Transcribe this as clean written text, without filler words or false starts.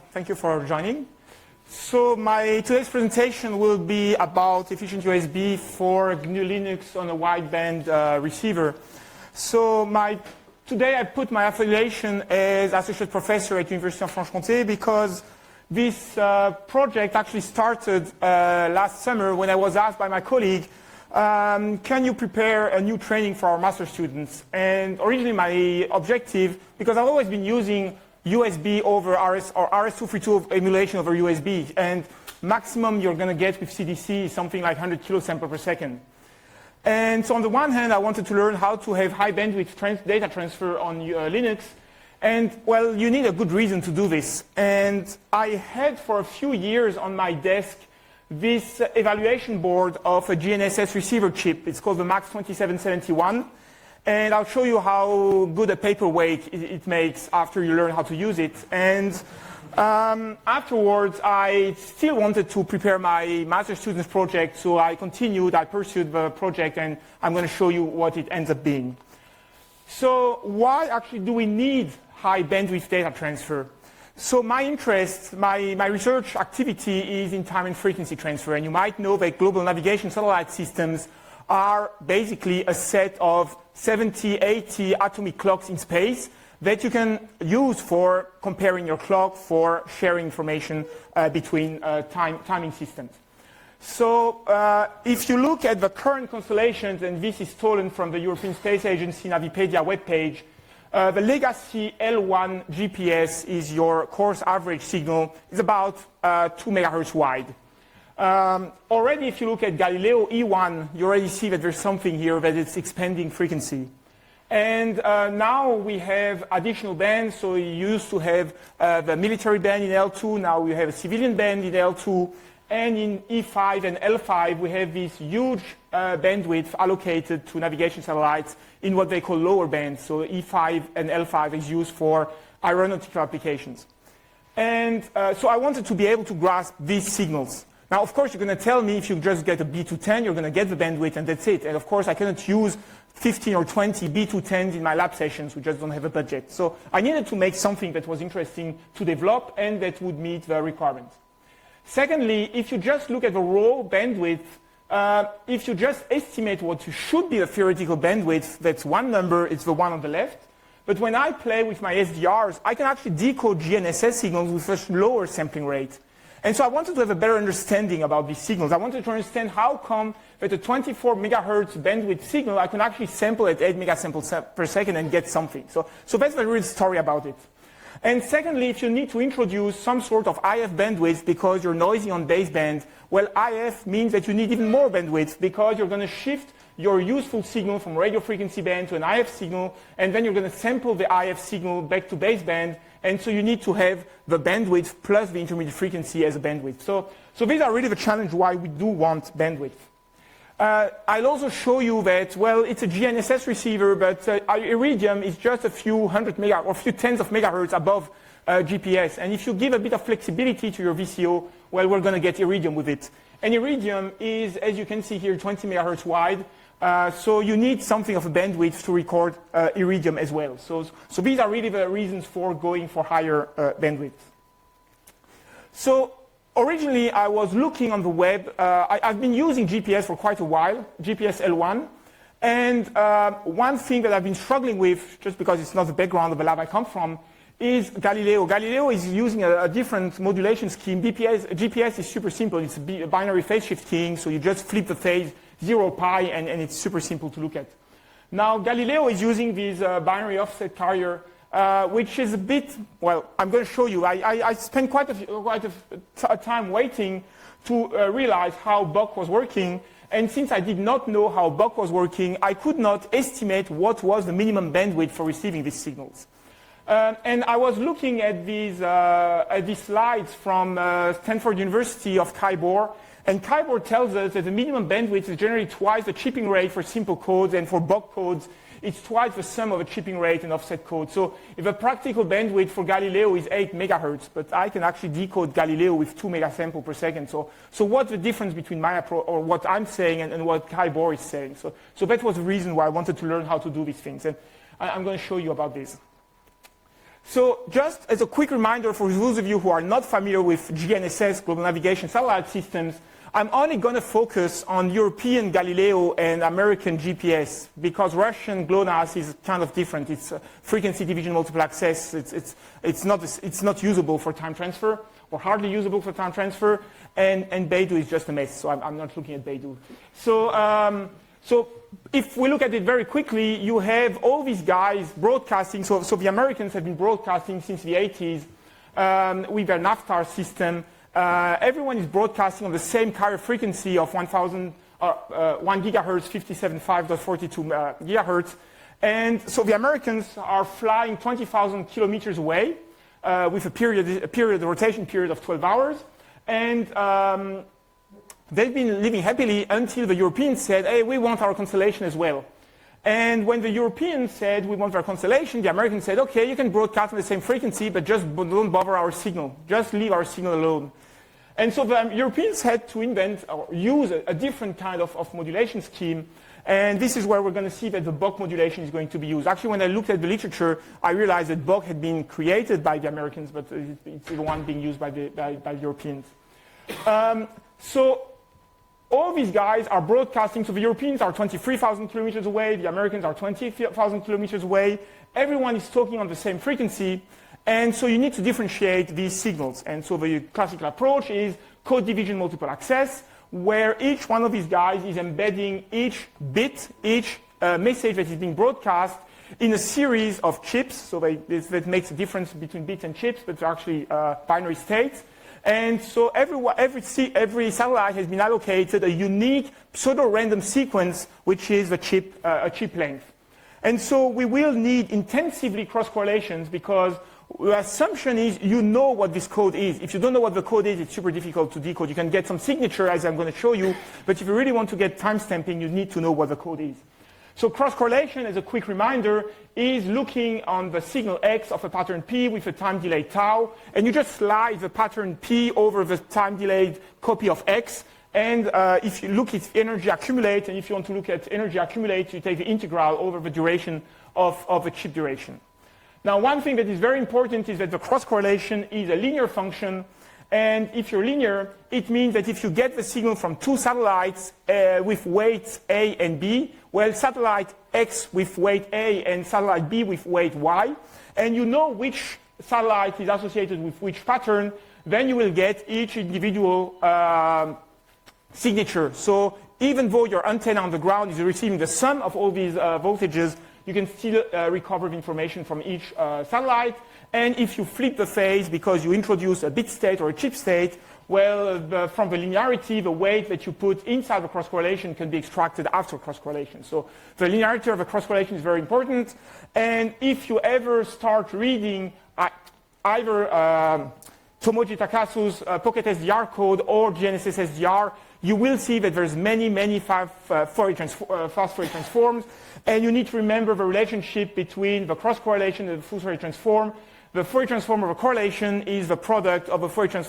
Thank you for joining. So today's presentation will be about efficient USB for GNU Linux on a wideband receiver. So today I put my affiliation as associate professor at University of Franche-Comté because this project actually started last summer when I was asked by my colleague, can you prepare a new training for our master students? And originally my objective, because I've always been using USB over RS or RS-232 emulation over USB, and maximum you're going to get with CDC is something like 100 kilosample per second. And so on the one hand, I wanted to learn how to have high bandwidth data transfer on Linux, and well, you need a good reason to do this. And I had for a few years on my desk this evaluation board of a GNSS receiver chip. It's called the MAX2771. And I'll show you how good a paperweight it makes after you learn how to use it. And afterwards, I still wanted to prepare my master students project, so I pursued the project, and I'm going to show you what it ends up being. So why actually do we need high bandwidth data transfer? So my interest, my research activity is in time and frequency transfer, and you might know that global navigation satellite systems are basically a set of 70, 80 atomic clocks in space that you can use for comparing your clock, for sharing information between timing systems. So if you look at the current constellations, and this is stolen from the European Space Agency Navipedia webpage, the legacy L1 GPS is your coarse average signal, is about 2 megahertz wide. Already, if you look at Galileo E1, you already see that there's something here that it's expanding frequency. And now we have additional bands. So we used to have the military band in L2. Now we have a civilian band in L2. And in E5 and L5, we have this huge bandwidth allocated to navigation satellites in what they call lower bands. So E5 and L5 is used for aeronautical applications. And so I wanted to be able to grasp these signals. Now, of course, you're going to tell me if you just get a B210, you're going to get the bandwidth, and that's it. And of course, I cannot use 15 or 20 B210s in my lab sessions. We just don't have a budget. So I needed to make something that was interesting to develop and that would meet the requirements. Secondly, if you just look at the raw bandwidth, if you just estimate what should be the theoretical bandwidth, that's one number, it's the one on the left. But when I play with my SDRs, I can actually decode GNSS signals with a lower sampling rate. And so I wanted to have a better understanding about these signals. I wanted to understand how come that a 24 megahertz bandwidth signal, I can actually sample at 8 megasamples per second and get something. So that's the real story about it. And secondly, if you need to introduce some sort of IF bandwidth because you're noisy on baseband, well, IF means that you need even more bandwidth because you're going to shift your useful signal from radio frequency band to an IF signal, and then you're going to sample the IF signal back to baseband, and so you need to have the bandwidth plus the intermediate frequency as a bandwidth. So these are really the challenge why we do want bandwidth. I'll also show you that, well, it's a GNSS receiver, but Iridium is just a few hundred mega or a few tens of megahertz above GPS. And if you give a bit of flexibility to your VCO, well, we're going to get Iridium with it. And Iridium is, as you can see here, 20 megahertz wide. So you need something of a bandwidth to record Iridium as well. So these are really the reasons for going for higher bandwidth. So originally, I was looking on the web. I've been using GPS for quite a while, GPS L1. And one thing that I've been struggling with, just because it's not the background of the lab I come from, is Galileo. Galileo is using a different modulation scheme. GPS is super simple. It's a binary phase shift keying, so you just flip the phase 0 pi, and it's super simple to look at. Now, Galileo is using this binary offset carrier, which is a bit, well, I'm going to show you. I spent quite a time waiting to realize how Buck was working. And since I did not know how Buck was working, I could not estimate what was the minimum bandwidth for receiving these signals. And I was looking at these slides from Stanford University of Kybor. And Kybor tells us that the minimum bandwidth is generally twice the chipping rate for simple codes, and for Buck codes, it's twice the sum of a chipping rate and offset code. So if a practical bandwidth for Galileo is 8 megahertz, but I can actually decode Galileo with 2 megasamples per second. So what's the difference between my approach, or what I'm saying, and what Kybor is saying? So that was the reason why I wanted to learn how to do these things. And I'm going to show you about this. So just as a quick reminder for those of you who are not familiar with GNSS, Global Navigation Satellite Systems, I'm only going to focus on European Galileo and American GPS because Russian GLONASS is kind of different. It's frequency division multiple access. It's not usable for time transfer or hardly usable for time transfer. And Beidou is just a mess, so I'm not looking at Beidou. So if we look at it very quickly, you have all these guys broadcasting. So the Americans have been broadcasting since the 80s with their NAVTAR system. Everyone is broadcasting on the same carrier frequency of 1 gigahertz, 57.5.42 gigahertz. And so the Americans are flying 20,000 kilometers away with a rotation period of 12 hours. And they've been living happily until the Europeans said, hey, we want our constellation as well. And when the Europeans said, we want our constellation, the Americans said, okay, you can broadcast on the same frequency, but just don't bother our signal. Just leave our signal alone. And so the Europeans had to invent or use a different kind of modulation scheme. And this is where we're going to see that the BOC modulation is going to be used. Actually, when I looked at the literature, I realized that BOC had been created by the Americans, but it's the one being used by the Europeans. So all these guys are broadcasting. So the Europeans are 23,000 kilometers away. The Americans are 20,000 kilometers away. Everyone is talking on the same frequency. And so you need to differentiate these signals. And so the classical approach is code division multiple access, where each one of these guys is embedding each bit, each message that is being broadcast in a series of chips. So that makes a difference between bits and chips, but they're actually binary states. And so every satellite has been allocated a unique pseudo-random sequence, which is a chip length. And so we will need intensively cross-correlations because the assumption is you know what this code is. If you don't know what the code is, it's super difficult to decode. You can get some signature, as I'm going to show you, but if you really want to get timestamping, you need to know what the code is. So cross-correlation, as a quick reminder, is looking on the signal X of a pattern P with a time delay tau, and you just slide the pattern P over the time-delayed copy of X, and if you look at energy accumulate, and if you want to look at energy accumulate, you take the integral over the duration of the chip duration. Now, one thing that is very important is that the cross-correlation is a linear function, and if you're linear, it means that if you get the signal from two satellites with weights A and B, well, satellite X with weight A and satellite B with weight Y, and you know which satellite is associated with which pattern, then you will get each individual signature. So even though your antenna on the ground is receiving the sum of all these voltages, you can still recover the information from each satellite. And if you flip the phase because you introduce a bit state or a chip state, well, from the linearity, the weight that you put inside the cross-correlation can be extracted after cross-correlation. So the linearity of the cross-correlation is very important. And if you ever start reading either Tomoji Takasu's Pocket SDR code or GNSS SDR, you will see that there's many fast Fourier transforms. And you need to remember the relationship between the cross-correlation and the full Fourier transform. The Fourier transform of a correlation is the product of a Fourier transform